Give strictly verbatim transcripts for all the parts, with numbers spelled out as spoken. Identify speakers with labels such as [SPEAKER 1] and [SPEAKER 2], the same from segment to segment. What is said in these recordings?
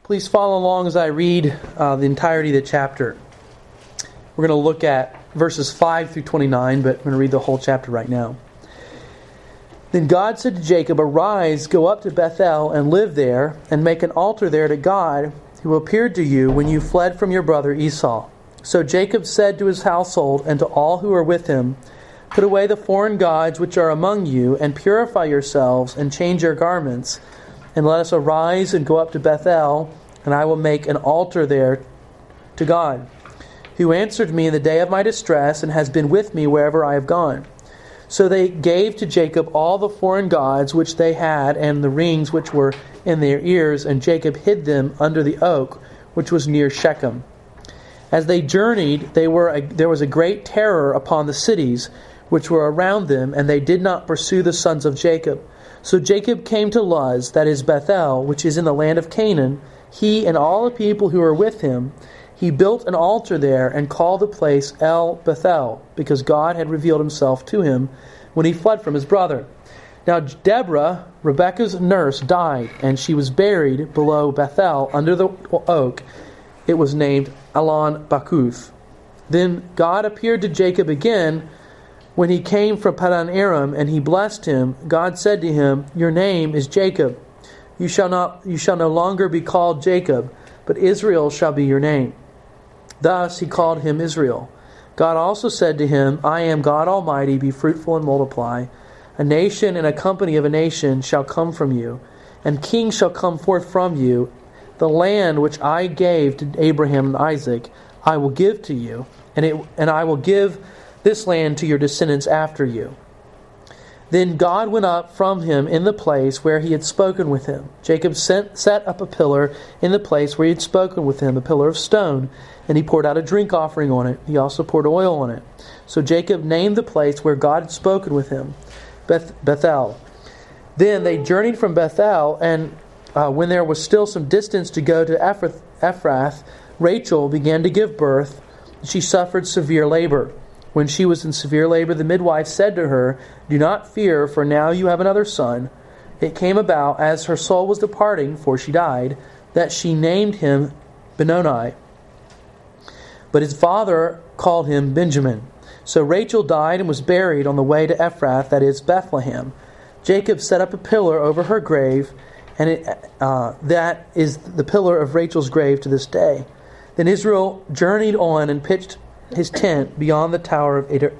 [SPEAKER 1] Please follow along as I read uh, the entirety of the chapter. We're going to look at verses five through twenty-nine, but I'm going to read the whole chapter right now. Then God said to Jacob, "Arise, go up to Bethel and live there, and make an altar there to God, who appeared to you when you fled from your brother Esau." So Jacob said to his household and to all who are with him, "Put away the foreign gods which are among you, and purify yourselves, and change your garments, and let us arise and go up to Bethel, and I will make an altar there to God, who answered me in the day of my distress, and has been with me wherever I have gone." So they gave to Jacob all the foreign gods which they had, and the rings which were in their ears, and Jacob hid them under the oak which was near Shechem. As they journeyed, they were a, there was a great terror upon the cities which were around them, and they did not pursue the sons of Jacob. So Jacob came to Luz, that is Bethel, which is in the land of Canaan, he and all the people who were with him. He built an altar there and called the place El Bethel, because God had revealed himself to him when he fled from his brother. Now Deborah, Rebekah's nurse, died, and she was buried below Bethel under the oak. It was named Allon Bakuth. Then God appeared to Jacob again when he came from Padan Aram, and he blessed him. God said to him, "Your name is Jacob. You shall not, you shall no longer be called Jacob, but Israel shall be your name." Thus he called him Israel. God also said to him, "I am God Almighty, be fruitful and multiply. A nation and a company of a nation shall come from you, and kings shall come forth from you. The land which I gave to Abraham and Isaac, I will give to you, and it and I will give this land to your descendants after you." Then God went up from him in the place where he had spoken with him. Jacob sent, set up a pillar in the place where he had spoken with him, a pillar of stone, and he poured out a drink offering on it. He also poured oil on it. So Jacob named the place where God had spoken with him Beth, Bethel. Then they journeyed from Bethel, and uh, when there was still some distance to go to Ephrath, Ephrath, Rachel began to give birth. She suffered severe labor. When she was in severe labor, the midwife said to her, "Do not fear, for now you have another son." It came about, as her soul was departing, for she died, that she named him Benoni. But his father called him Benjamin. So Rachel died and was buried on the way to Ephrath, that is Bethlehem. Jacob set up a pillar over her grave, and it, uh, that is the pillar of Rachel's grave to this day. Then Israel journeyed on and pitched his tent beyond the tower of Adur.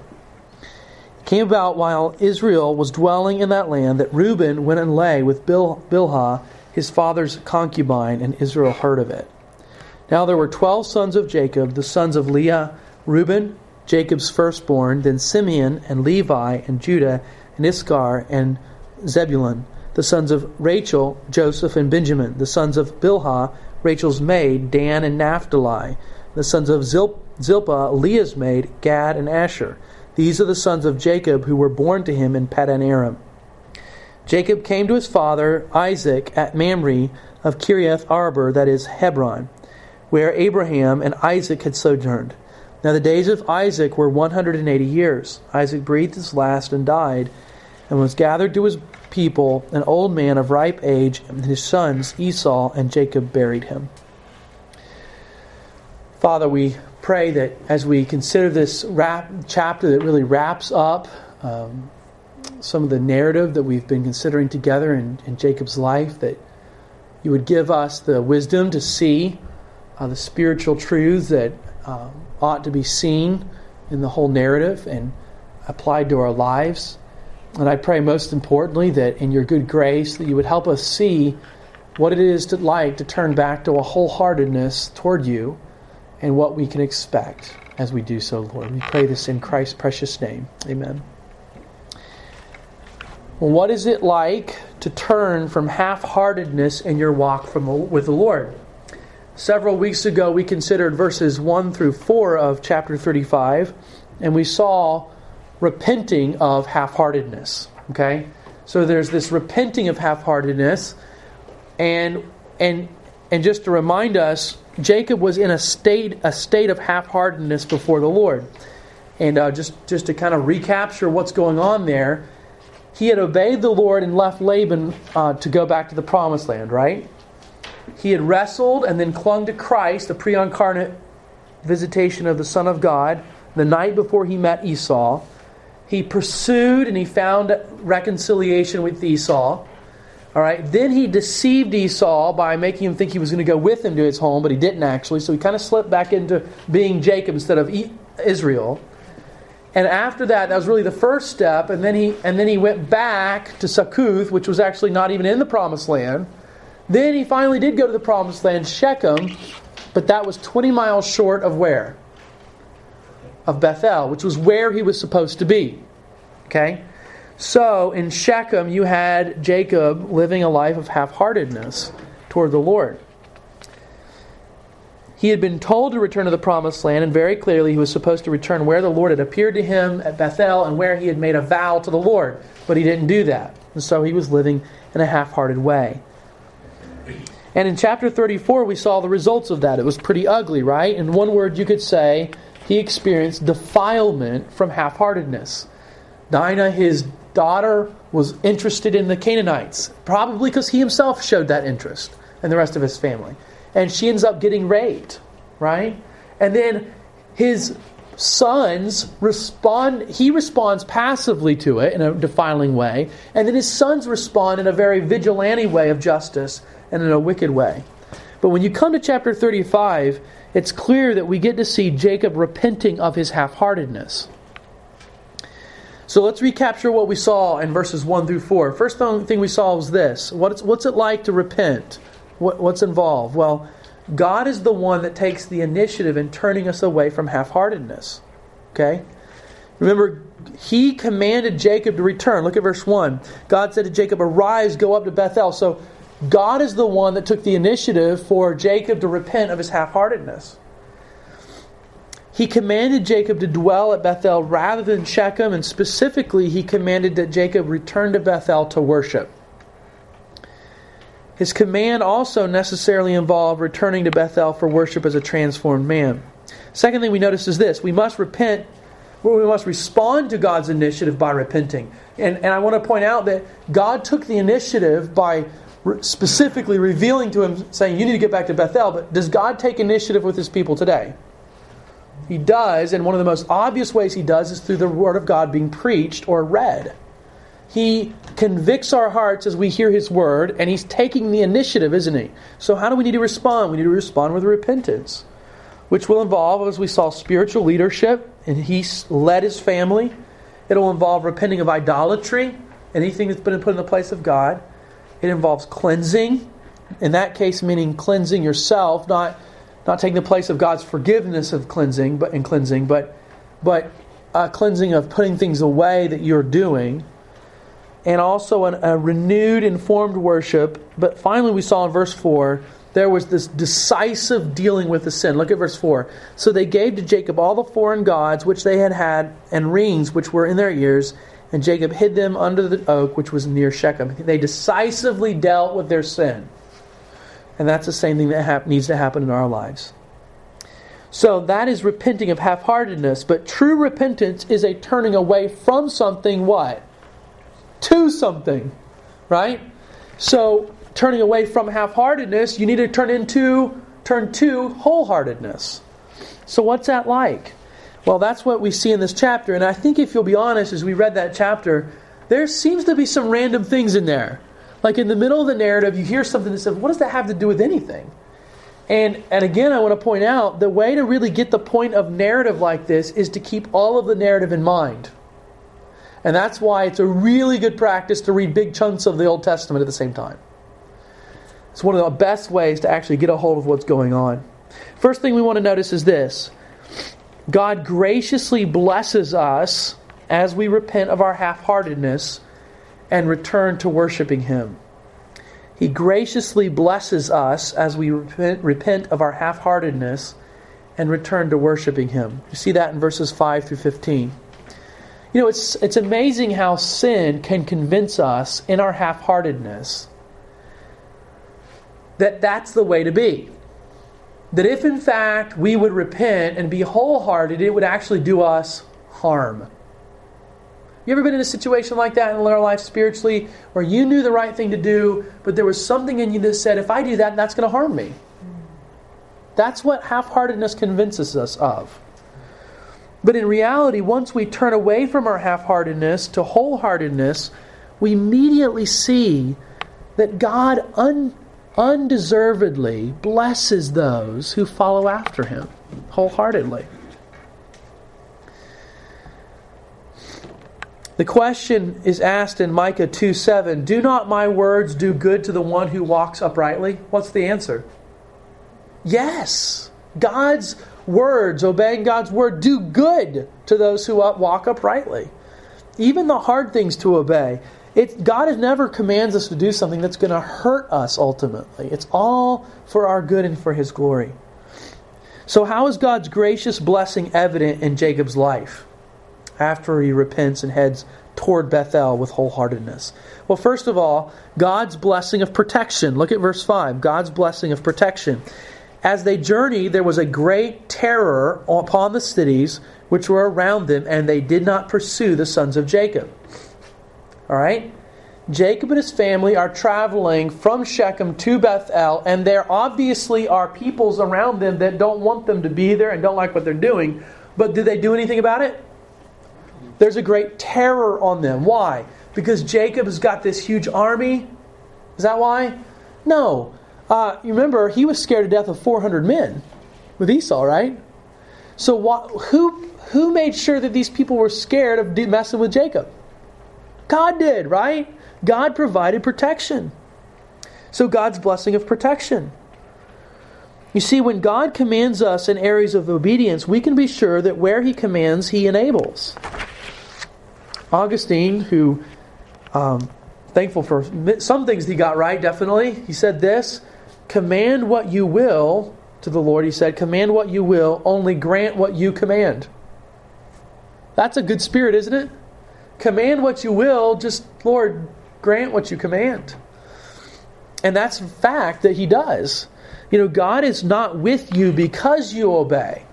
[SPEAKER 1] It came about while Israel was dwelling in that land that Reuben went and lay with Bil- Bilhah, his father's concubine, and Israel heard of it. Now there were twelve sons of Jacob, the sons of Leah, Reuben, Jacob's firstborn, then Simeon and Levi and Judah and Issachar and Zebulun, the sons of Rachel, Joseph and Benjamin, the sons of Bilhah, Rachel's maid, Dan and Naphtali, the sons of Zilpah, Zilpah, Leah's maid, Gad and Asher. These are the sons of Jacob who were born to him in Padan Aram. Jacob came to his father Isaac at Mamre of Kiriath Arba, that is Hebron, where Abraham and Isaac had sojourned. Now the days of Isaac were one hundred and eighty years. Isaac breathed his last and died, and was gathered to his people, an old man of ripe age, and his sons Esau and Jacob buried him. Father, we pray that as we consider this wrap, chapter that really wraps up um, some of the narrative that we've been considering together in, in Jacob's life, that you would give us the wisdom to see uh, the spiritual truths that um, ought to be seen in the whole narrative and applied to our lives. And I pray most importantly that in your good grace that you would help us see what it is to like to turn back to a wholeheartedness toward you, and what we can expect as we do so, Lord. We pray this in Christ's precious name. Amen. Well, what is it like to turn from half-heartedness in your walk from the, with the Lord? Several weeks ago, we considered verses one through four of chapter thirty-five, and we saw repenting of half-heartedness. Okay? So there's this repenting of half-heartedness, and and and just to remind us, Jacob was in a state a state of half-heartedness before the Lord. And uh, just, just to kind of recapture what's going on there, he had obeyed the Lord and left Laban uh, to go back to the promised land, right? He had wrestled and then clung to Christ, the pre-incarnate visitation of the Son of God, the night before he met Esau. He pursued and he found reconciliation with Esau. All right. Then he deceived Esau by making him think he was going to go with him to his home, but he didn't actually. So he kind of slipped back into being Jacob instead of Israel. And after that, that was really the first step. And then he and then he went back to Succoth, which was actually not even in the Promised Land. Then he finally did go to the Promised Land, Shechem, but that was twenty miles short of where? Of Bethel, which was where he was supposed to be. Okay? So, in Shechem, you had Jacob living a life of half-heartedness toward the Lord. He had been told to return to the Promised Land, and very clearly he was supposed to return where the Lord had appeared to him at Bethel and where he had made a vow to the Lord. But he didn't do that. And so he was living in a half-hearted way. And in chapter thirty-four, we saw the results of that. It was pretty ugly, right? In one word, you could say he experienced defilement from half-heartedness. Dinah, his daughter, was interested in the Canaanites, probably because he himself showed that interest, and the rest of his family. And she ends up getting raped, right? And then his sons respond, he responds passively to it in a defiling way, and then his sons respond in a very vigilante way of justice and in a wicked way. But when you come to chapter thirty-five, it's clear that we get to see Jacob repenting of his half-heartedness. So let's recapture what we saw in verses one through four. First thing we saw was this. What's, what's it like to repent? What, what's involved? Well, God is the one that takes the initiative in turning us away from half-heartedness. Okay? Remember, He commanded Jacob to return. Look at verse one. God said to Jacob, "Arise, go up to Bethel." So God is the one that took the initiative for Jacob to repent of his half-heartedness. He commanded Jacob to dwell at Bethel rather than Shechem, and specifically He commanded that Jacob return to Bethel to worship. His command also necessarily involved returning to Bethel for worship as a transformed man. Second thing we notice is this. We must repent, we must respond to God's initiative by repenting. And, and I want to point out that God took the initiative by re- specifically revealing to him, saying, you need to get back to Bethel. But does God take initiative with His people today? He does, and one of the most obvious ways He does is through the Word of God being preached or read. He convicts our hearts as we hear His Word, and He's taking the initiative, isn't He? So how do we need to respond? We need to respond with repentance, which will involve, as we saw, spiritual leadership, and He led His family. It'll involve repenting of idolatry, anything that's been put in the place of God. It involves cleansing, in that case meaning cleansing yourself, not not taking the place of God's forgiveness of cleansing, but in cleansing, but but uh, cleansing of putting things away that you're doing. And also an, a renewed, informed worship. But finally we saw in verse four, there was this decisive dealing with the sin. Look at verse four. So they gave to Jacob all the foreign gods which they had had, and rings which were in their ears, and Jacob hid them under the oak which was near Shechem. They decisively dealt with their sin. And that's the same thing that hap- needs to happen in our lives. So that is repenting of half-heartedness. But true repentance is a turning away from something what? To something, right? So turning away from half-heartedness, you need to turn into turn to wholeheartedness. So what's that like? Well, that's what we see in this chapter. And I think if you'll be honest, as we read that chapter, there seems to be some random things in there. Like in the middle of the narrative, you hear something that says, what does that have to do with anything? And and again, I want to point out, the way to really get the point of narrative like this is to keep all of the narrative in mind. And that's why it's a really good practice to read big chunks of the Old Testament at the same time. It's one of the best ways to actually get a hold of what's going on. First thing we want to notice is this. God graciously blesses us as we repent of our half-heartedness and return to worshiping Him. He graciously blesses us as we repent, repent of our half-heartedness and return to worshiping Him. You see that in verses five through fifteen. You know, it's it's amazing how sin can convince us in our half-heartedness that that's the way to be. That if in fact we would repent and be wholehearted, it would actually do us harm. You ever been in a situation like that in our life spiritually, where you knew the right thing to do, but there was something in you that said, if I do that, that's going to harm me? That's what half-heartedness convinces us of. But in reality, once we turn away from our half-heartedness to wholeheartedness, we immediately see that God un- undeservedly blesses those who follow after Him wholeheartedly. The question is asked in Micah two seven, do not my words do good to the one who walks uprightly? What's the answer? Yes. God's words, obeying God's word, do good to those who walk uprightly. Even the hard things to obey. It, God never commands us to do something that's going to hurt us ultimately. It's all for our good and for His glory. So how is God's gracious blessing evident in Jacob's life after he repents and heads toward Bethel with wholeheartedness? Well, first of all, God's blessing of protection. Look at verse five. God's blessing of protection. As they journeyed, there was a great terror upon the cities which were around them, and they did not pursue the sons of Jacob. All right? Jacob and his family are traveling from Shechem to Bethel, and there obviously are peoples around them that don't want them to be there and don't like what they're doing. But did they do anything about it? There's a great terror on them. Why? Because Jacob has got this huge army? Is that why? No. Uh, you remember, he was scared to death of four hundred men with Esau, right? So what, who, who made sure that these people were scared of messing with Jacob? God did, right? God provided protection. So God's blessing of protection. You see, when God commands us in areas of obedience, we can be sure that where He commands, He enables. Augustine, who, um, thankful for some things he got right, definitely, he said this, command what you will, to the Lord, he said, command what you will, only grant what you command. That's a good spirit, isn't it? Command what you will, just, Lord, grant what you command. And that's a fact that He does. You know, God is not with you because you obey.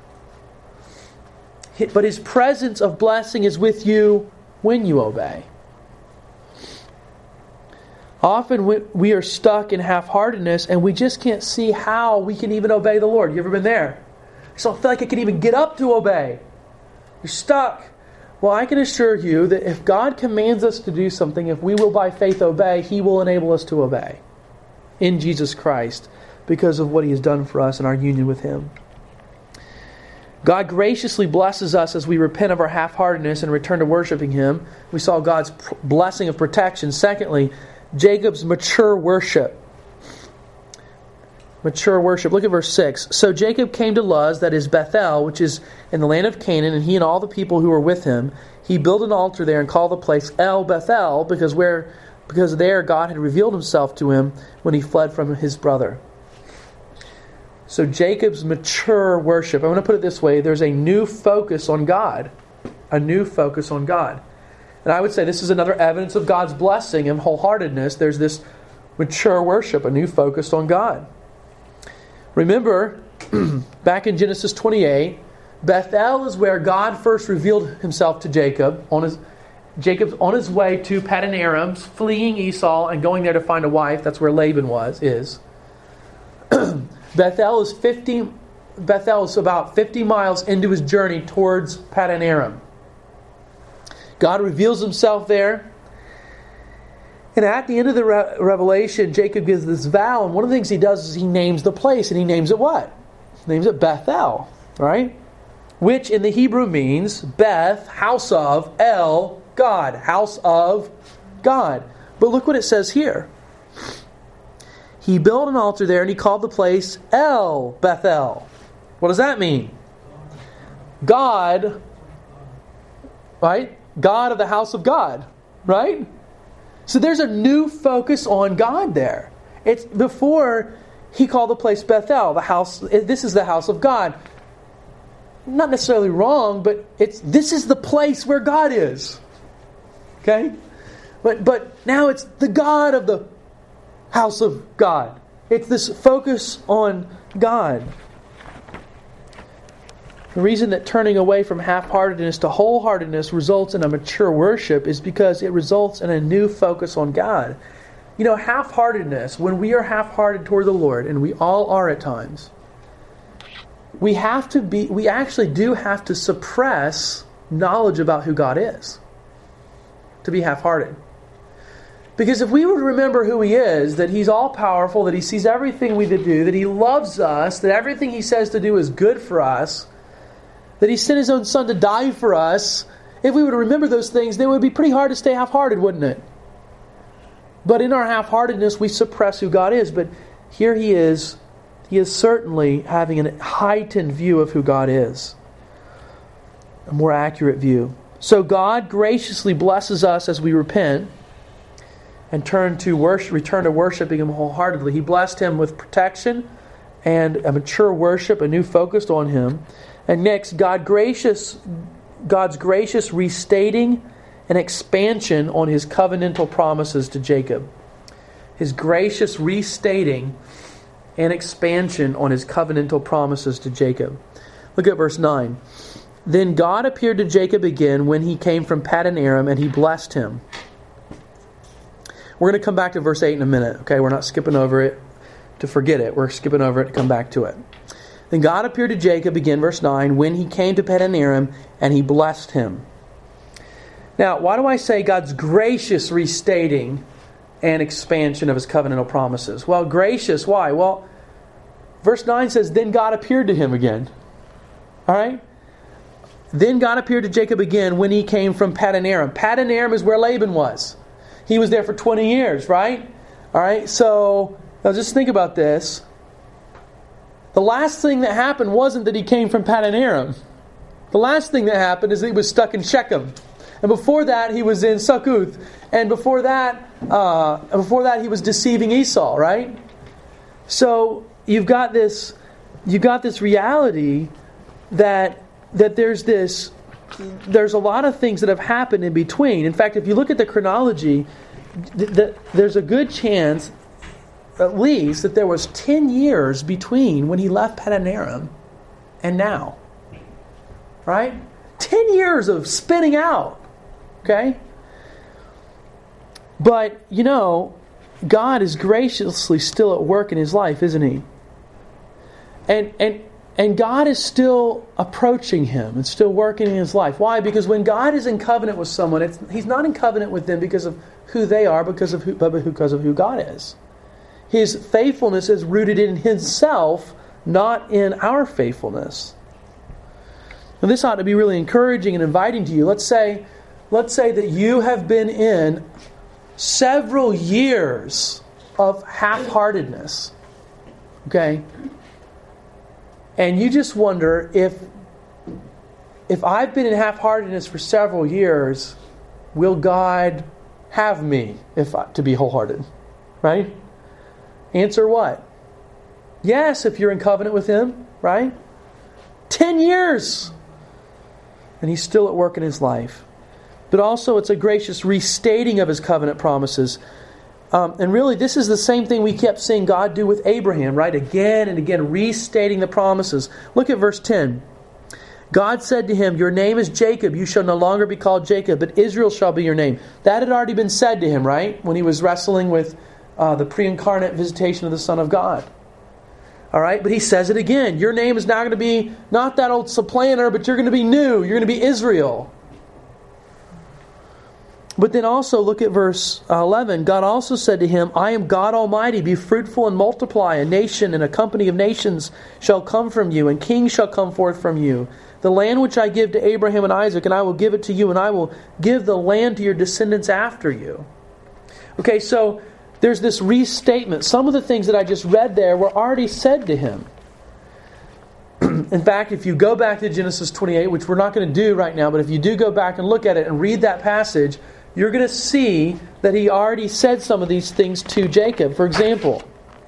[SPEAKER 1] But His presence of blessing is with you when you obey. Often we are stuck in half-heartedness and we just can't see how we can even obey the Lord. You ever been there? I don't feel like I can even get up to obey. You're stuck. Well, I can assure you that if God commands us to do something, if we will by faith obey, He will enable us to obey in Jesus Christ because of what He has done for us and our union with Him. God graciously blesses us as we repent of our half-heartedness and return to worshiping Him. We saw God's blessing of protection. Secondly, Jacob's mature worship. Mature worship. Look at verse six. So Jacob came to Luz, that is Bethel, which is in the land of Canaan, and he and all the people who were with him. He built an altar there and called the place El Bethel, because where, because there God had revealed Himself to him when he fled from his brother. So Jacob's mature worship. I'm going to put it this way. There's a new focus on God. A new focus on God. And I would say this is another evidence of God's blessing and wholeheartedness. There's this mature worship, a new focus on God. Remember, back in Genesis twenty-eight, Bethel is where God first revealed Himself to Jacob. On his, Jacob's on his way to Paddan Aram, fleeing Esau and going there to find a wife. That's where Laban was, is. Bethel is fifty. Bethel is about fifty miles into his journey towards Paddan Aram. God reveals Himself there. And at the end of the re- revelation, Jacob gives this vow. And one of the things he does is he names the place. And he names it what? He names it Bethel. Right? Which in the Hebrew means Beth, house of, El, God. House of God. But look what it says here. He built an altar there and he called the place El Bethel. What does that mean? God, right? God of the house of God, right? So there's a new focus on God there. It's before he called the place Bethel, the house. This is the house of God. Not necessarily wrong, but it's this is the place where God is. Okay, but but now it's the God of the house of God. It's this focus on God. The reason that turning away from half-heartedness to wholeheartedness results in a mature worship is because it results in a new focus on God. You know, half-heartedness, when we are half-hearted toward the Lord, and we all are at times, we have to be, we actually do have to suppress knowledge about who God is to be half-hearted. Because if we would remember who He is, that He's all-powerful, that He sees everything we do, that He loves us, that everything He says to do is good for us, that He sent His own Son to die for us, if we would remember those things, then it would be pretty hard to stay half-hearted, wouldn't it? But in our half-heartedness, we suppress who God is. But here He is, He is certainly having a heightened view of who God is. A more accurate view. So God graciously blesses us as we repent and turn to worship, return to worshiping Him wholeheartedly. He blessed him with protection and a mature worship, a new focus on Him. And next, God gracious, God's gracious restating and expansion on His covenantal promises to Jacob. His gracious restating and expansion on His covenantal promises to Jacob. Look at verse nine. Then God appeared to Jacob again when he came from Paddan Aram, and He blessed him. We're going to come back to verse eight in a minute. Okay, we're not skipping over it to forget it. We're skipping over it to come back to it. Then God appeared to Jacob again, verse nine, when he came to Paddan Aram, and He blessed him. Now, why do I say God's gracious restating and expansion of His covenantal promises? Well, gracious, why? Well, verse nine says, then God appeared to him again. All right? Then God appeared to Jacob again when he came from Paddan Aram. Paddan Aram is where Laban was. He was there for twenty years, right? All right, so now just think about this. The last thing that happened wasn't that he came from Paddan Aram. The last thing that happened is that he was stuck in Shechem. And before that, he was in Succoth. And before that, uh, before that, he was deceiving Esau, right? So you've got this, you've got this reality that that there's this, there's a lot of things that have happened in between. In fact, if you look at the chronology, th- th- there's a good chance, at least, that there was ten years between when he left Paddan Aram and now. Right? Ten years of spinning out. Okay? But, you know, God is graciously still at work in his life, isn't He? And and and God is still approaching him and still working in his life. Why? Because when God is in covenant with someone, it's, He's not in covenant with them because of who they are, because of who, but because of who God is. His faithfulness is rooted in Himself, not in our faithfulness. Now, this ought to be really encouraging and inviting to you. Let's say, let's say that you have been in several years of half-heartedness. Okay? And you just wonder if if I've been in half-heartedness for several years, will God have me if I, to be wholehearted? Right? Answer what? Yes, if you're in covenant with Him, right? Ten years! And He's still at work in his life. But also it's a gracious restating of His covenant promises. Um, and really, this is the same thing we kept seeing God do with Abraham, right? Again and again, restating the promises. Look at verse ten. God said to him, your name is Jacob. You shall no longer be called Jacob, but Israel shall be your name. That had already been said to him, right? When he was wrestling with uh, the pre-incarnate visitation of the Son of God. All right? But He says it again. Your name is now going to be not that old supplanter, but you're going to be new. You're going to be Israel. But then also look at verse eleven. God also said to him, I am God Almighty. Be fruitful and multiply. A nation and a company of nations shall come from you, and kings shall come forth from you. The land which I give to Abraham and Isaac, and I will give it to you, and I will give the land to your descendants after you. Okay, so there's this restatement. Some of the things that I just read there were already said to him. In fact, if you go back to Genesis twenty-eight, which we're not going to do right now, but if you do go back and look at it and read that passage, you're going to see that He already said some of these things to Jacob. For example,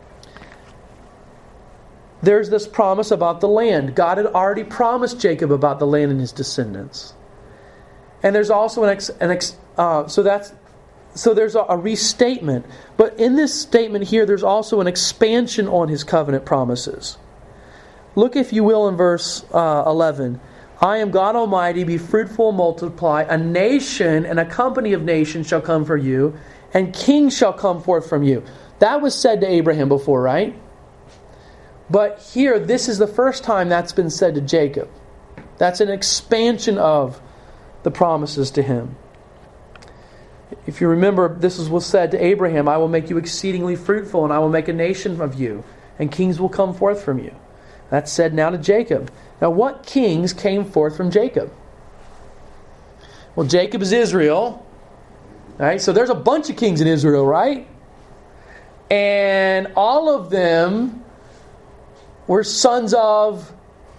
[SPEAKER 1] there's this promise about the land. God had already promised Jacob about the land and his descendants. And there's also an ex, an ex uh, so that's so there's a, a restatement. But in this statement here, there's also an expansion on His covenant promises. Look, if you will, in verse uh, eleven. I am God Almighty, be fruitful and multiply. A nation and a company of nations shall come for you, and kings shall come forth from you. That was said to Abraham before, right? But here, this is the first time that's been said to Jacob. That's an expansion of the promises to him. If you remember, this is what was said to Abraham, I will make you exceedingly fruitful, and I will make a nation of you, and kings will come forth from you. That's said now to Jacob. Now, what kings came forth from Jacob? Well, Jacob is Israel. Right? So there's a bunch of kings in Israel, right? And all of them were sons of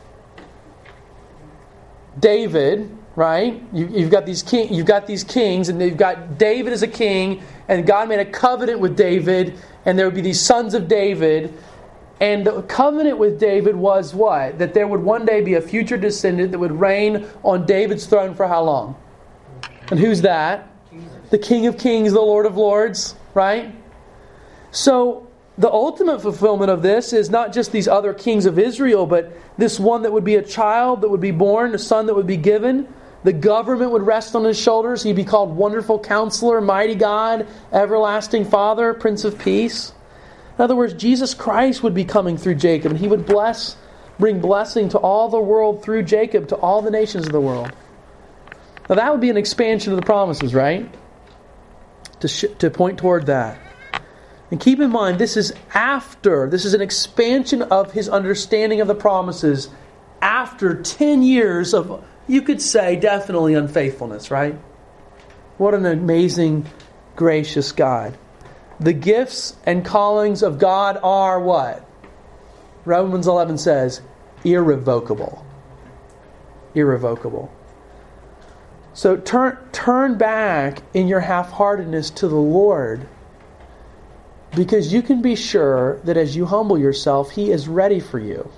[SPEAKER 1] David, right? You, you've got these king, you've got these kings, and you've got David as a king, and God made a covenant with David, and there would be these sons of David. And the covenant with David was what? That there would one day be a future descendant that would reign on David's throne for how long? And who's that? The King of Kings, the Lord of Lords, right? So the ultimate fulfillment of this is not just these other kings of Israel, but this one that would be a child that would be born, a son that would be given. The government would rest on his shoulders. He'd be called Wonderful Counselor, Mighty God, Everlasting Father, Prince of Peace. In other words, Jesus Christ would be coming through Jacob, and He would bless, bring blessing to all the world through Jacob, to all the nations of the world. Now that would be an expansion of the promises, right? To sh- to point toward that. And keep in mind, this is after, this is an expansion of his understanding of the promises after ten years of, you could say, definitely unfaithfulness, right? What an amazing, gracious God. The gifts and callings of God are what? Romans eleven says, irrevocable. Irrevocable. So turn turn back in your half-heartedness to the Lord, because you can be sure that as you humble yourself, He is ready for you.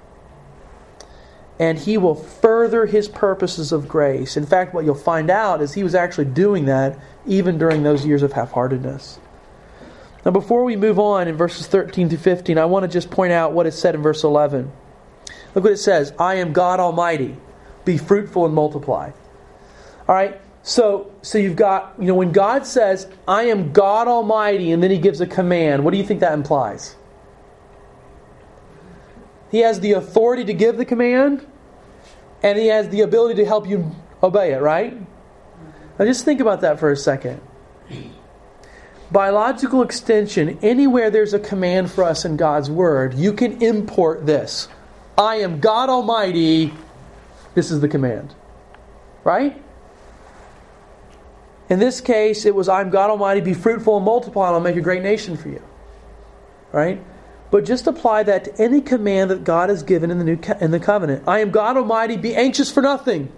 [SPEAKER 1] And He will further His purposes of grace. In fact, what you'll find out is He was actually doing that even during those years of half-heartedness. Now, before we move on in verses thirteen through fifteen, I want to just point out what is said in verse eleven. Look what it says. I am God Almighty. Be fruitful and multiply. All right. So, so you've got, you know, when God says, I am God Almighty, and then He gives a command, what do you think that implies? He has the authority to give the command, and He has the ability to help you obey it, right? Now just think about that for a second. By logical extension, anywhere there's a command for us in God's Word, you can import this. I am God Almighty. This is the command. Right? In this case, it was, I am God Almighty, be fruitful and multiply, and I'll make a great nation for you. Right? But just apply that to any command that God has given in the new co- in the covenant. I am God Almighty, be anxious for nothing.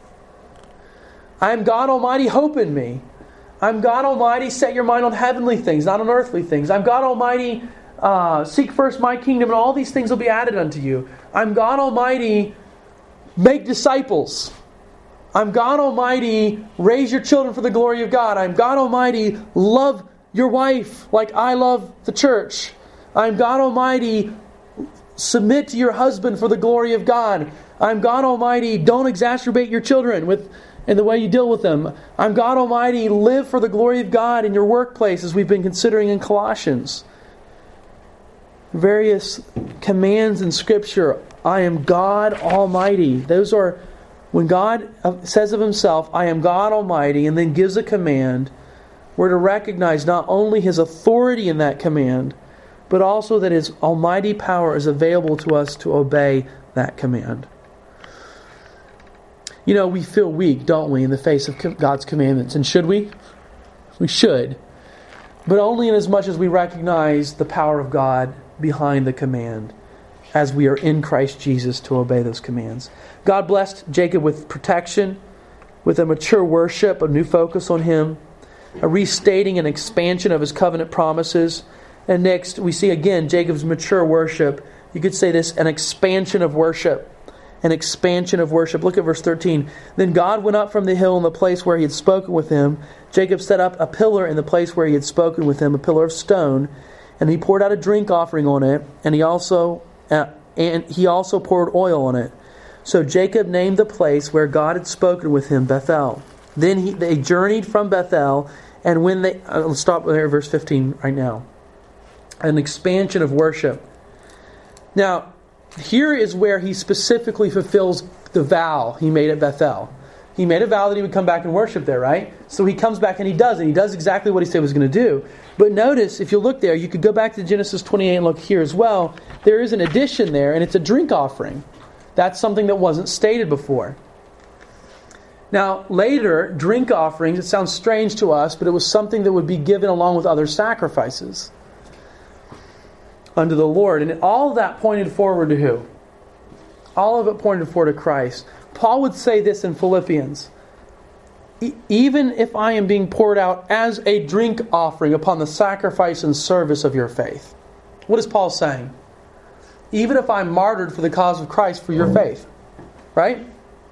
[SPEAKER 1] I am God Almighty, hope in me. I'm God Almighty, set your mind on heavenly things, not on earthly things. I'm God Almighty, uh, seek first my kingdom, and all these things will be added unto you. I'm God Almighty, make disciples. I'm God Almighty, raise your children for the glory of God. I'm God Almighty, love your wife like I love the church. I'm God Almighty, submit to your husband for the glory of God. I'm God Almighty, don't exacerbate your children with in the way you deal with them. I'm God Almighty, live for the glory of God in your workplace, as we've been considering in Colossians. Various commands in Scripture. I am God Almighty. Those are, when God says of Himself, I am God Almighty, and then gives a command, we're to recognize not only His authority in that command, but also that His almighty power is available to us to obey that command. You know, we feel weak, don't we, in the face of God's commandments. And should we? We should. But only in as much as we recognize the power of God behind the command, as we are in Christ Jesus to obey those commands. God blessed Jacob with protection, with a mature worship, a new focus on Him, a restating and expansion of His covenant promises. And next, we see again Jacob's mature worship. You could say this, an expansion of worship. An expansion of worship. Look at verse thirteen. Then God went up from the hill in the place where He had spoken with him. Jacob set up a pillar in the place where He had spoken with him, a pillar of stone, and he poured out a drink offering on it. And he also uh, and he also poured oil on it. So Jacob named the place where God had spoken with him Bethel. Then he, they journeyed from Bethel, and when they... Uh, let's stop there at verse fifteen right now. An expansion of worship. Now, here is where he specifically fulfills the vow he made at Bethel. He made a vow that he would come back and worship there, right? So he comes back and he does it. He does exactly what he said he was going to do. But notice, if you look there, you could go back to Genesis twenty-eight and look here as well. There is an addition there, and it's a drink offering. That's something that wasn't stated before. Now, later, drink offerings, it sounds strange to us, but it was something that would be given along with other sacrifices unto the Lord. And all of that pointed forward to who? All of it pointed forward to Christ. Paul would say this in Philippians. E- even if I am being poured out as a drink offering upon the sacrifice and service of your faith. What is Paul saying? Even if I'm martyred for the cause of Christ for your faith. Right?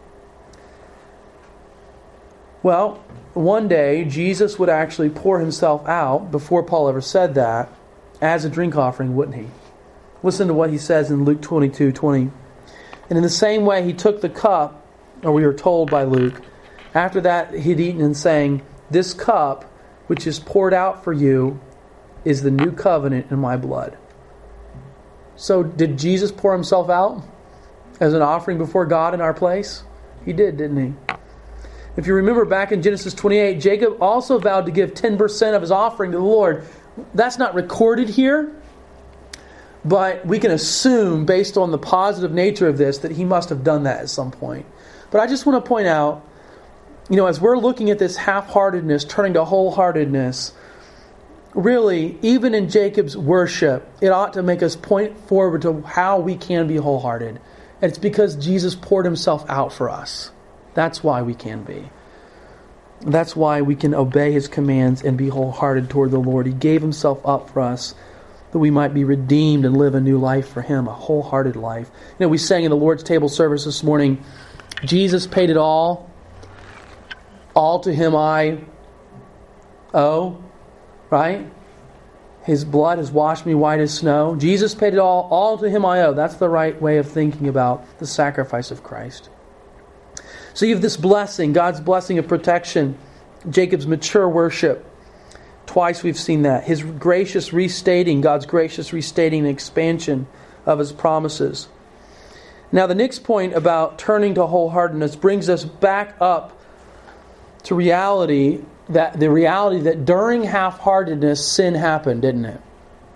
[SPEAKER 1] Well, one day Jesus would actually pour himself out, before Paul ever said that, as a drink offering, wouldn't he? Listen to what he says in Luke twenty-two twenty. And in the same way he took the cup, or we are told by Luke, after that he'd eaten and saying, this cup which is poured out for you is the new covenant in my blood. So did Jesus pour himself out as an offering before God in our place? He did, didn't he? If you remember back in Genesis twenty-eight, Jacob also vowed to give ten percent of his offering to the Lord. That's not recorded here, but we can assume, based on the positive nature of this, that he must have done that at some point. But I just want to point out, you know, as we're looking at this half-heartedness turning to wholeheartedness, really, even in Jacob's worship, it ought to make us point forward to how we can be wholehearted. And it's because Jesus poured himself out for us. That's why we can be. That's why we can obey his commands and be wholehearted toward the Lord. He gave himself up for us that we might be redeemed and live a new life for him, a wholehearted life. You know, we sang in the Lord's table service this morning, Jesus paid it all. All to him I owe. Right? His blood has washed me white as snow. Jesus paid it all. All to him I owe. That's the right way of thinking about the sacrifice of Christ. So you have this blessing, God's blessing of protection, Jacob's mature worship. Twice we've seen that. His gracious restating, God's gracious restating and expansion of his promises. Now the next point about turning to wholeheartedness brings us back up to reality, that the reality that during half-heartedness sin happened, didn't it?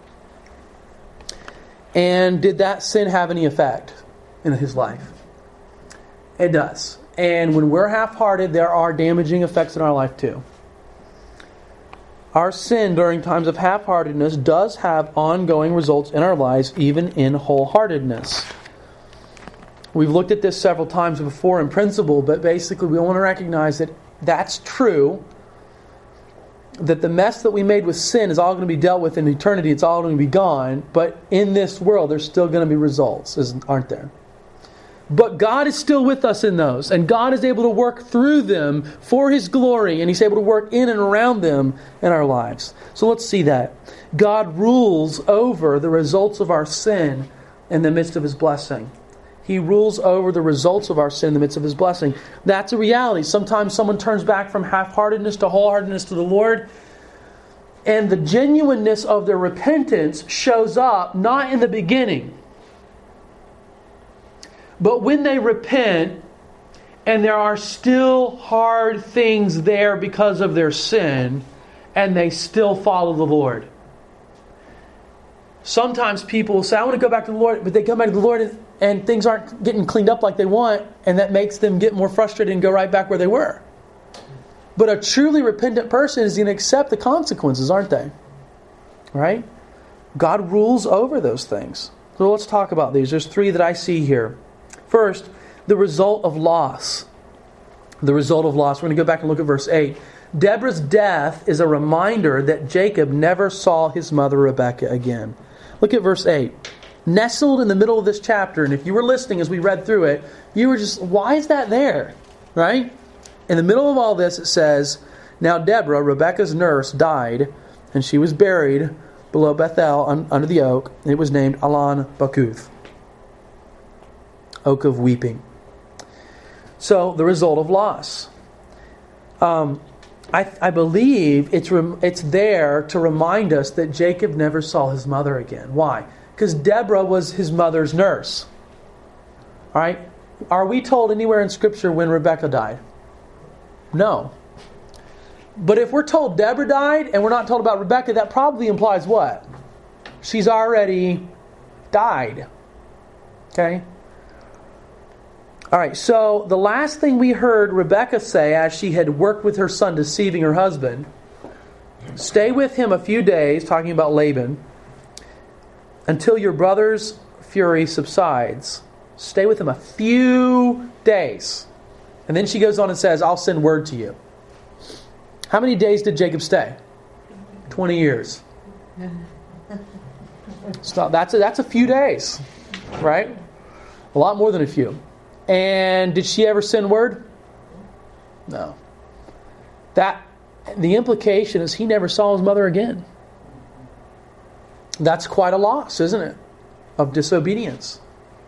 [SPEAKER 1] And did that sin have any effect in his life? It does. And when we're half-hearted, there are damaging effects in our life too. Our sin during times of half-heartedness does have ongoing results in our lives, even in wholeheartedness. We've looked at this several times before in principle, but basically we want to recognize that that's true, that the mess that we made with sin is all going to be dealt with in eternity. It's all going to be gone, but in this world there's still going to be results, aren't there? But God is still with us in those, and God is able to work through them for his glory, and he's able to work in and around them in our lives. So let's see that. God rules over the results of our sin in the midst of his blessing. He rules over the results of our sin in the midst of his blessing. That's a reality. Sometimes someone turns back from half-heartedness to wholeheartedness to the Lord, and the genuineness of their repentance shows up not in the beginning, but when they repent, and there are still hard things there because of their sin, and they still follow the Lord. Sometimes people will say, I want to go back to the Lord, but they come back to the Lord and, and things aren't getting cleaned up like they want, and that makes them get more frustrated and go right back where they were. But a truly repentant person is going to accept the consequences, aren't they? Right? God rules over those things. So let's talk about these. There's three that I see here. First, the result of loss. The result of loss. We're going to go back and look at verse eight. Deborah's death is a reminder that Jacob never saw his mother Rebekah again. Look at verse eight. Nestled in the middle of this chapter, and if you were listening as we read through it, you were just, why is that there? Right? In the middle of all this, it says, Now Deborah, Rebekah's nurse, died, and she was buried below Bethel un- under the oak, and it was named Allon Bakuth. oak of weeping. So, the result of loss. Um, I, I believe it's rem, it's there to remind us that Jacob never saw his mother again. Why? Because Deborah was his mother's nurse. All right? Are we told anywhere in Scripture when Rebekah died? No. But if we're told Deborah died and we're not told about Rebekah, that probably implies what? She's already died. Okay? All right, so the last thing we heard Rebekah say as she had worked with her son deceiving her husband, stay with him a few days, talking about Laban, until your brother's fury subsides. Stay with him a few days. And then she goes on and says, I'll send word to you. How many days did Jacob stay? twenty years. So that's a, that's a few days, right? A lot more than a few. And did she ever send word? No. That the implication is he never saw his mother again. That's quite a loss, isn't it? Of disobedience.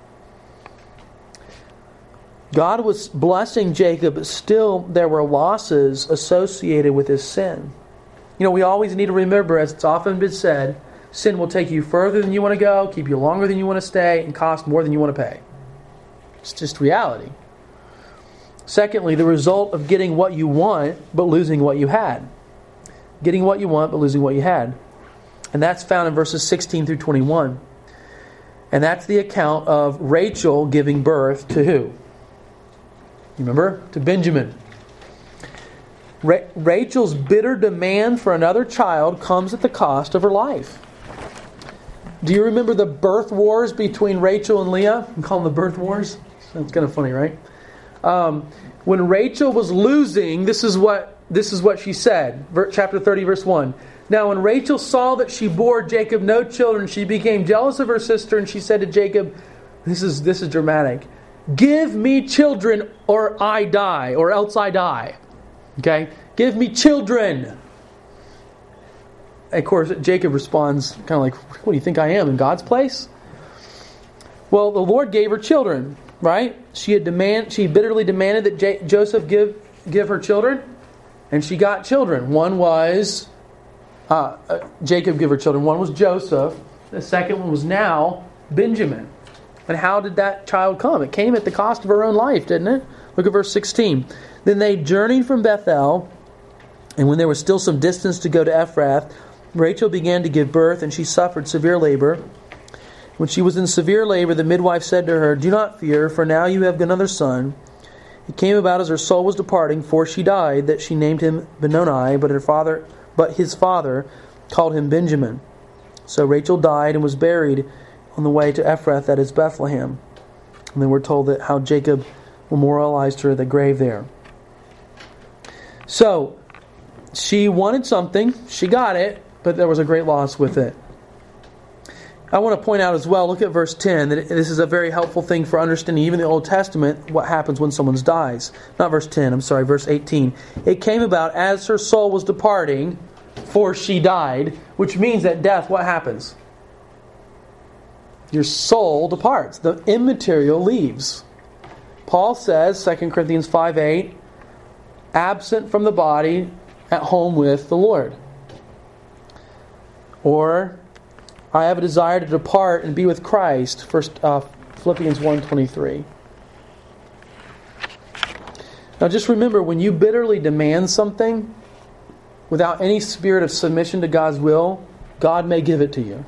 [SPEAKER 1] God was blessing Jacob, but still there were losses associated with his sin. You know, we always need to remember, as it's often been said, sin will take you further than you want to go, keep you longer than you want to stay, and cost more than you want to pay. It's just reality. Secondly, the result of getting what you want, but losing what you had. Getting what you want, but losing what you had. And that's found in verses sixteen through twenty-one. And that's the account of Rachel giving birth to who? You remember? To Benjamin. Ra- Rachel's bitter demand for another child comes at the cost of her life. Do you remember the birth wars between Rachel and Leah? We call them the birth wars. That's kind of funny, right? Um, when Rachel was losing, this is what this is what she said. Chapter thirty, verse one. Now when Rachel saw that she bore Jacob no children, she became jealous of her sister, and she said to Jacob, this is this is dramatic, give me children or I die, or else I die. Okay? Give me children. Of course, Jacob responds kind of like, what do you think I am, in God's place? Well, the Lord gave her children, right? She had demand. She bitterly demanded that J- Joseph give give her children, and she got children. One was uh, uh, Jacob give her children. One was Joseph. The second one was now Benjamin. And how did that child come? It came at the cost of her own life, didn't it? Look at verse sixteen. Then they journeyed from Bethel, and when there was still some distance to go to Ephrath, Rachel began to give birth, and she suffered severe labor. When she was in severe labor, the midwife said to her, do not fear, for now you have another son. It came about as her soul was departing, for she died, that she named him Benoni, but her father, but his father called him Benjamin. So Rachel died and was buried on the way to Ephrath, that is Bethlehem. And then we're told that how Jacob memorialized her at the grave there. So, she wanted something, she got it, but there was a great loss with it. I want to point out as well, look at verse ten, that this is a very helpful thing for understanding even the Old Testament, what happens when someone dies. Not verse ten, I'm sorry, verse eighteen. It came about as her soul was departing, for she died, which means that death, what happens? Your soul departs. The immaterial leaves. Paul says, Second Corinthians five eight, absent from the body, at home with the Lord. Or, I have a desire to depart and be with Christ. First uh, Philippians one twenty-three. Now just remember, when you bitterly demand something without any spirit of submission to God's will, God may give it to you.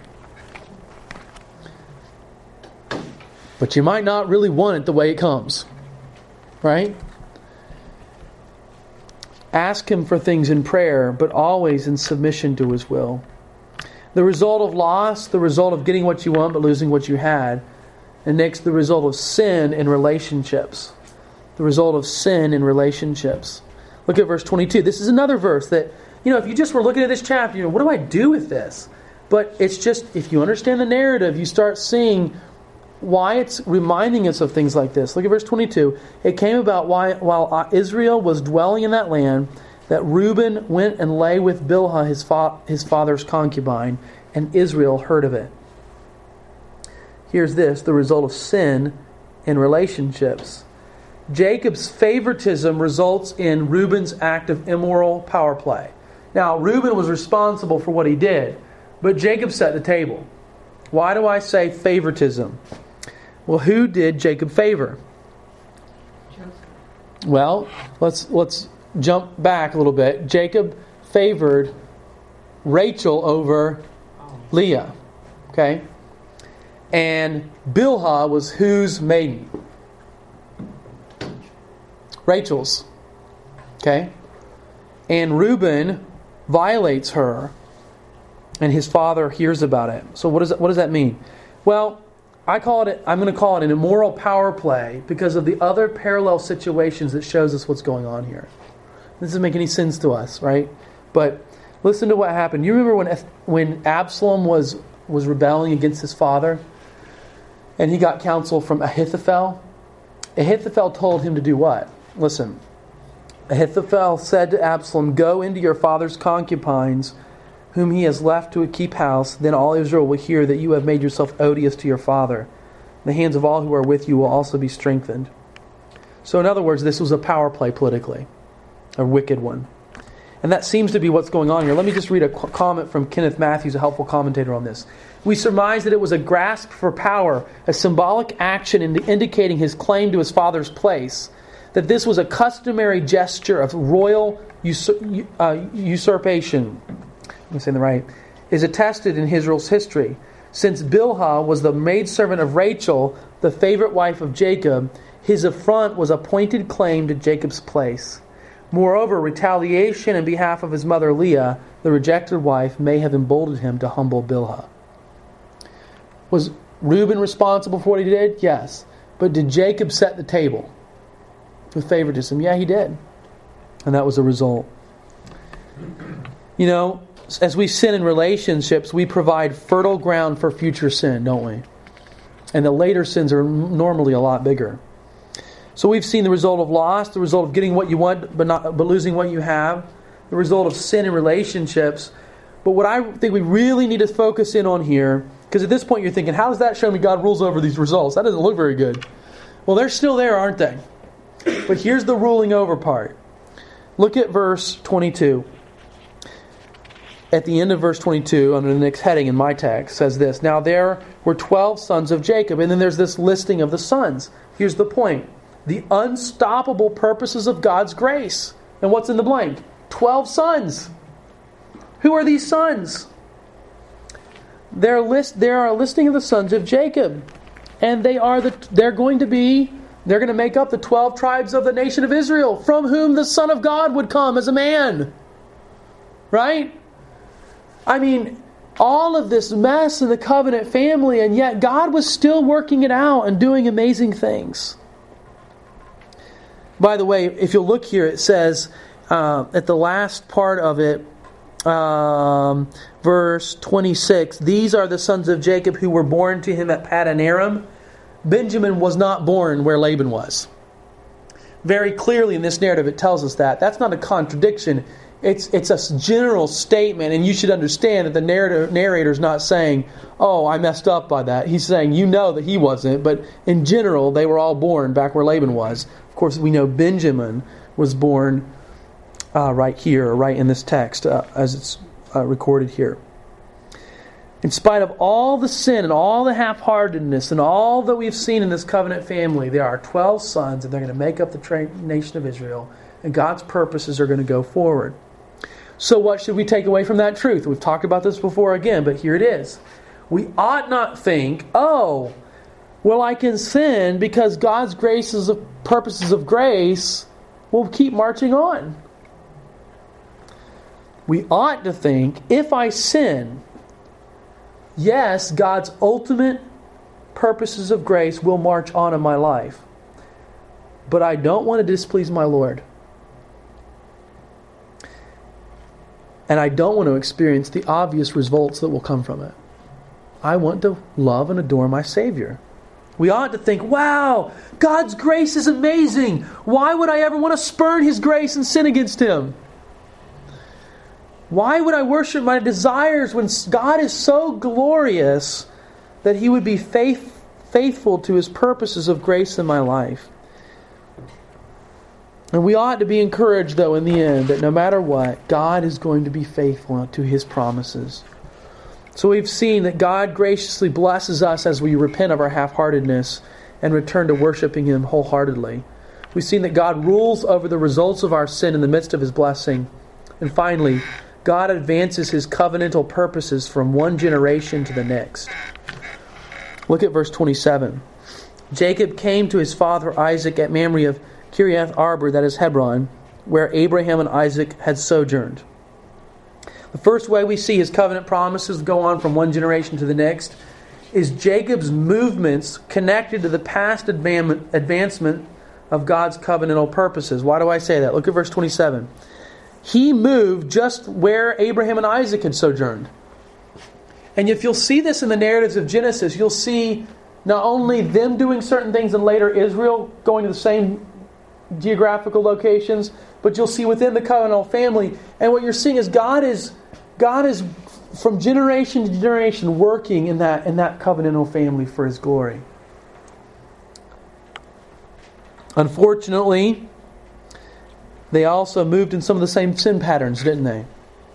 [SPEAKER 1] But you might not really want it the way it comes. Right? Ask Him for things in prayer, but always in submission to His will. The result of loss, the result of getting what you want but losing what you had. And next, the result of sin in relationships. The result of sin in relationships. Look at verse twenty-two. This is another verse that, you know, if you just were looking at this chapter, you know, what do I do with this? But it's just, if you understand the narrative, you start seeing why it's reminding us of things like this. Look at verse twenty-two. It came about why, while Israel was dwelling in that land, that Reuben went and lay with Bilhah, his, fa- his father's concubine, and Israel heard of it. Here's this, the result of sin in relationships. Jacob's favoritism results in Reuben's act of immoral power play. Now, Reuben was responsible for what he did, but Jacob set the table. Why do I say favoritism? Well, who did Jacob favor? Joseph. Well, let's let's jump back a little bit. Jacob favored Rachel over Leah. Okay? And Bilhah was whose maiden? Rachel's. Okay? And Reuben violates her, and his father hears about it. So what does that, what does that mean? Well, I call it I'm going to call it an immoral power play because of the other parallel situations that shows us what's going on here. This doesn't make any sense to us, right? But listen to what happened. You remember when when Absalom was was rebelling against his father, and he got counsel from Ahithophel? Ahithophel told him to do what? Listen. Ahithophel said to Absalom, "Go into your father's concubines, whom he has left to keep house. Then all Israel will hear that you have made yourself odious to your father. The hands of all who are with you will also be strengthened." So in other words, this was a power play politically. A wicked one. And that seems to be what's going on here. Let me just read a comment from Kenneth Matthews, a helpful commentator on this. We surmise that it was a grasp for power, a symbolic action in indicating his claim to his father's place. That this was a customary gesture of royal usur- uh, usurpation. I'm saying the right. Is attested in Israel's history. Since Bilhah was the maidservant of Rachel, the favorite wife of Jacob, his affront was a pointed claim to Jacob's place. Moreover, retaliation in behalf of his mother Leah, the rejected wife, may have emboldened him to humble Bilhah. Was Reuben responsible for what he did? Yes. But did Jacob set the table with favoritism? Yeah, he did. And that was the result. You know, as we sin in relationships, we provide fertile ground for future sin, don't we? And the later sins are normally a lot bigger. So we've seen the result of loss, the result of getting what you want but not but losing what you have, the result of sin in relationships. But what I think we really need to focus in on here, because at this point you're thinking, how does that show me God rules over these results? That doesn't look very good. Well, they're still there, aren't they? But here's the ruling over part. Look at verse twenty-two. At the end of verse twenty-two, under the next heading in my text, says this. Now there were twelve sons of Jacob. And then there's this listing of the sons. Here's the point. The unstoppable purposes of God's grace. And what's in the blank? Twelve sons. Who are these sons? They're list, there are a listing of the sons of Jacob. And they are the they're going to be they're going to make up the twelve tribes of the nation of Israel, from whom the Son of God would come as a man. Right? I mean, all of this mess in the covenant family, and yet God was still working it out and doing amazing things. By the way, if you'll look here, it says uh, at the last part of it, um, verse twenty-six, these are the sons of Jacob who were born to him at Paddan Aram. Benjamin was not born where Laban was. Very clearly in this narrative it tells us that. That's not a contradiction. It's it's a general statement, and you should understand that the narrator narrator's not saying, oh, I messed up by that. He's saying, you know that he wasn't, but in general, they were all born back where Laban was. Of course, we know Benjamin was born uh, right here, right in this text, uh, as it's uh, recorded here. In spite of all the sin and all the half-heartedness and all that we've seen in this covenant family, there are twelve sons, and they're going to make up the tra- nation of Israel, and God's purposes are going to go forward. So what should we take away from that truth? We've talked about this before again, but here it is. We ought not think, oh, well, I can sin because God's graces of purposes of grace will keep marching on. We ought to think, if I sin, yes, God's ultimate purposes of grace will march on in my life. But I don't want to displease my Lord. And I don't want to experience the obvious results that will come from it. I want to love and adore my Savior. We ought to think, wow, God's grace is amazing. Why would I ever want to spurn His grace and sin against Him? Why would I worship my desires when God is so glorious that He would be faith, faithful to His purposes of grace in my life. And we ought to be encouraged, though, in the end, that no matter what, God is going to be faithful to His promises. So we've seen that God graciously blesses us as we repent of our half-heartedness and return to worshiping Him wholeheartedly. We've seen that God rules over the results of our sin in the midst of His blessing. And finally, God advances His covenantal purposes from one generation to the next. Look at verse twenty-seven. Jacob came to his father Isaac at Mamre of Kiriath Arbor, that is Hebron, where Abraham and Isaac had sojourned. The first way we see his covenant promises go on from one generation to the next is Jacob's movements connected to the past advancement of God's covenantal purposes. Why do I say that? Look at verse twenty-seven. He moved just where Abraham and Isaac had sojourned. And if you'll see this in the narratives of Genesis, you'll see not only them doing certain things and later Israel going to the same geographical locations, but you'll see within the covenantal family. And what you're seeing is God is God is from generation to generation working in that in that covenantal family for His glory. Unfortunately, they also moved in some of the same sin patterns, didn't they?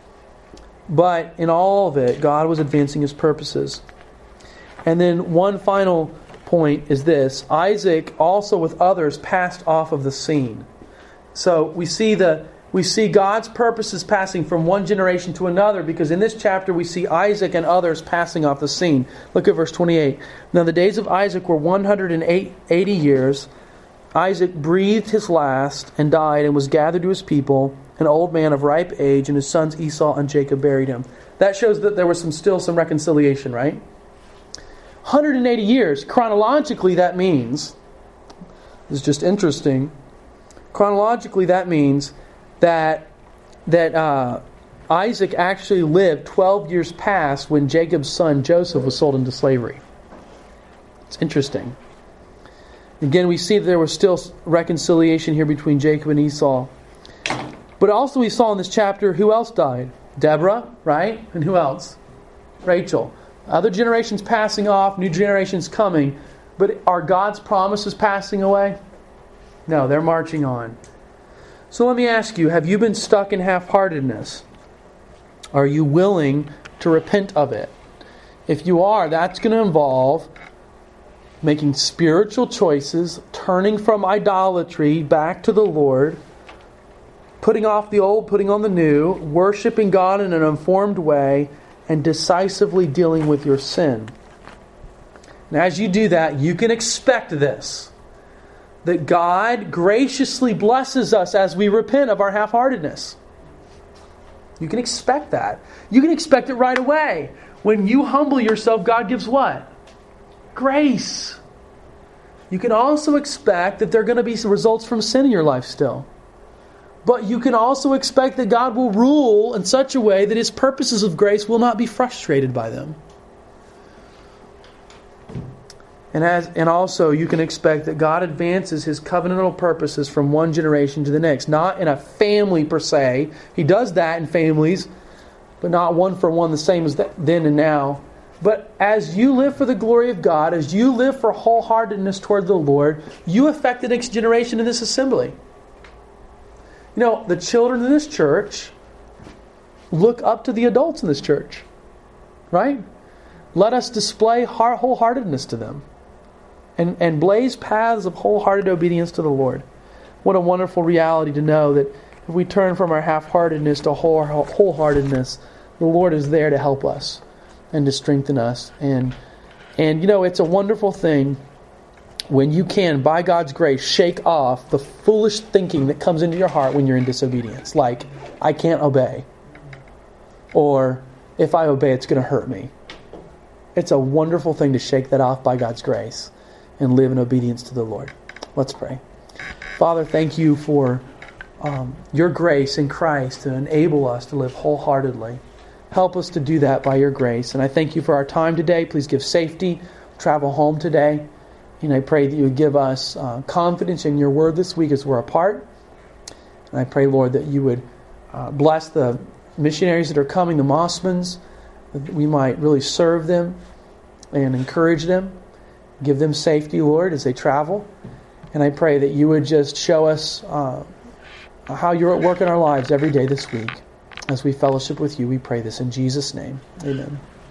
[SPEAKER 1] But in all of it, God was advancing His purposes. And then one final point is this. Isaac also with others passed off of the scene. So we see the we see God's purposes passing from one generation to another, because in this chapter we see Isaac and others passing off the scene. Look at verse twenty-eight. Now the days of Isaac were one hundred eighty years. Isaac breathed his last and died and was gathered to his people, an old man of ripe age, and his sons Esau and Jacob buried him. That shows that there was some still some reconciliation, right? one hundred eighty years. Chronologically, that means, this is just interesting, chronologically that means that that uh, Isaac actually lived twelve years past when Jacob's son Joseph was sold into slavery. It's interesting. Again, we see that there was still reconciliation here between Jacob and Esau. But also we saw in this chapter, who else died? Deborah, right? And who else? Rachel. Other generations passing off, new generations coming. But are God's promises passing away? No, they're marching on. So let me ask you, have you been stuck in half-heartedness? Are you willing to repent of it? If you are, that's going to involve making spiritual choices, turning from idolatry back to the Lord, putting off the old, putting on the new, worshiping God in an informed way, and decisively dealing with your sin. And as you do that, you can expect this, that God graciously blesses us as we repent of our half-heartedness. You can expect that. You can expect it right away. When you humble yourself, God gives what? Grace. You can also expect that there are going to be some results from sin in your life still. But you can also expect that God will rule in such a way that His purposes of grace will not be frustrated by them. And as and also you can expect that God advances His covenantal purposes from one generation to the next. Not in a family per se. He does that in families, but not one for one the same as that, then and now. But as you live for the glory of God, as you live for wholeheartedness toward the Lord, you affect the next generation in this assembly. You know, the children in this church look up to the adults in this church. Right? Let us display wholeheartedness to them. And, and blaze paths of wholehearted obedience to the Lord. What a wonderful reality to know that if we turn from our half-heartedness to whole, wholeheartedness, the Lord is there to help us and to strengthen us. And, and you know, it's a wonderful thing when you can, by God's grace, shake off the foolish thinking that comes into your heart when you're in disobedience. Like, I can't obey. Or, if I obey, it's going to hurt me. It's a wonderful thing to shake that off by God's grace and live in obedience to the Lord. Let's pray. Father, thank you for um, your grace in Christ to enable us to live wholeheartedly. Help us to do that by your grace. And I thank you for our time today. Please give safety, travel home today. And I pray that you would give us uh, confidence in your word this week as we're apart. And I pray, Lord, that you would uh, bless the missionaries that are coming, the Mossmans, that we might really serve them and encourage them. Give them safety, Lord, as they travel. And I pray that you would just show us uh, how you're at work in our lives every day this week. As we fellowship with you, we pray this in Jesus' name. Amen.